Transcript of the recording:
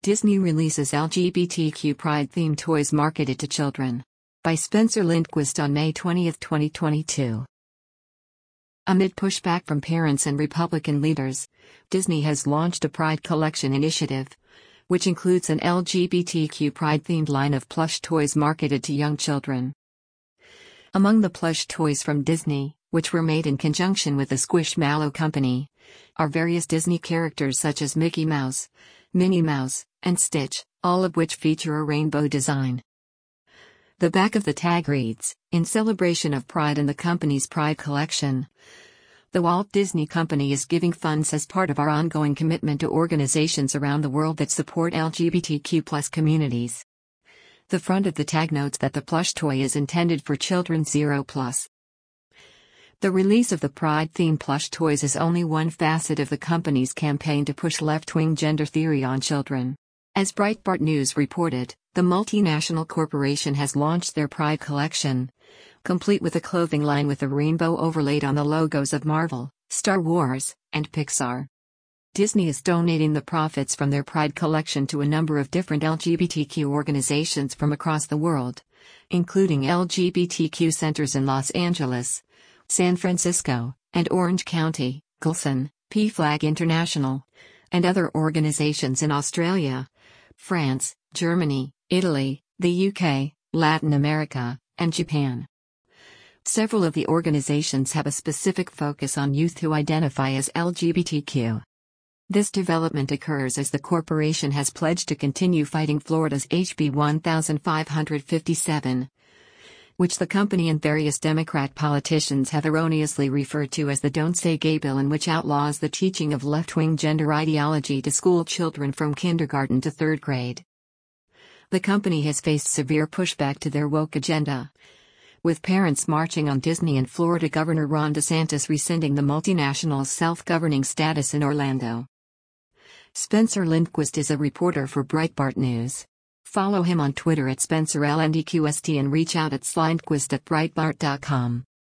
Disney releases LGBTQ pride-themed toys marketed to children. By Spencer Lindquist on May 20, 2022. Amid pushback from parents and Republican leaders, Disney has launched a Pride Collection initiative, which includes an LGBTQ pride-themed line of plush toys marketed to young children. Among the plush toys from Disney, which were made in conjunction with the Squishmallow Company, are various Disney characters such as Mickey Mouse, Minnie Mouse, and Stitch, all of which feature a rainbow design. The back of the tag reads, "In celebration of Pride and the company's Pride Collection. The Walt Disney Company is giving funds as part of our ongoing commitment to organizations around the world that support LGBTQ+ communities." The front of the tag notes that the plush toy is intended for children 0+. The release of the Pride-themed plush toys is only one facet of the company's campaign to push left-wing gender theory on children. As Breitbart News reported, the multinational corporation has launched their Pride Collection, complete with a clothing line with a rainbow overlaid on the logos of Marvel, Star Wars, and Pixar. Disney is donating the profits from their Pride Collection to a number of different LGBTQ organizations from across the world, including LGBTQ centers in Los Angeles, San Francisco, and Orange County, GLSEN, PFLAG International, and other organizations in Australia, France, Germany, Italy, the UK, Latin America, and Japan. Several of the organizations have a specific focus on youth who identify as LGBTQ. This development occurs as the corporation has pledged to continue fighting Florida's HB 1557, which the company and various Democrat politicians have erroneously referred to as the Don't Say Gay bill, and which outlaws the teaching of left-wing gender ideology to school children from kindergarten to third grade. The company has faced severe pushback to their woke agenda, with parents marching on Disney and Florida Governor Ron DeSantis rescinding the multinational's self-governing status in Orlando. Spencer Lindquist is a reporter for Breitbart News. Follow him on Twitter at SpencerLNDQST and reach out at slindquist@breitbart.com.